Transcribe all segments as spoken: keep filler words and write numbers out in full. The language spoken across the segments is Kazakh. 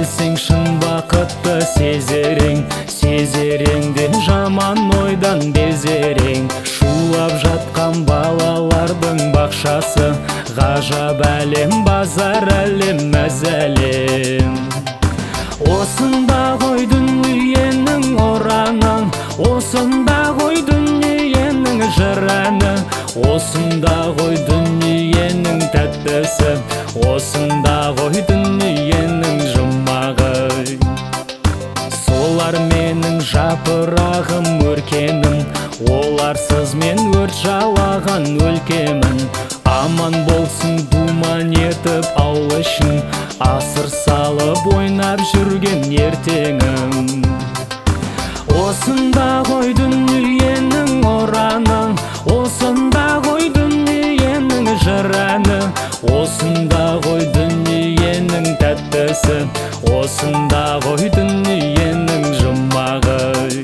білсең шын бақытты сезерең, сезереңді жаман ойдан безерең. Шулап жатқан балалардың бақшасы, ғажап әлем, базар әлем, мәз әлем. Осында ғой дүниенің ұраны, осында ғой дүниенің жыраны, осында ғой дүниенің тәттісі, осында ғой дүниенің жұмағы. Солар менің жапырағым, өркенім, оларсыз мен өрт жалаған өлкемін. Аман болсын думан етіп ауыл ішін, асыр салып ойнап жүрген ертеңім. Осында ғой дүниенің ұраны, осында ғой дүниенің жыраны, осында ғой дүниенің тәттісі, осында ғой дүниенің жұмағы.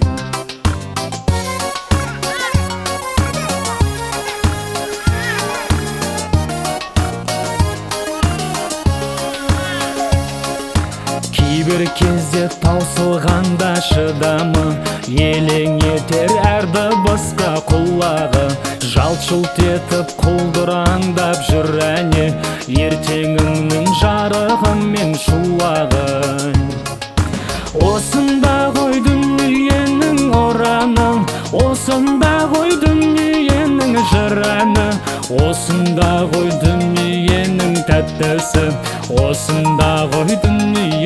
Кейбір кезде таусылғанда шыдамы, елең етер әр дыбысқа құлағы. Жалт-жұлт етіп құлдыраңдап жүр әне, ертеңіңнің жарығы мен шуағы. Осында ғой дүниенің ұраны, осында ғой дүниенің жыраны, осында ғой дүниенің тәттісі, осында ғой дүниенің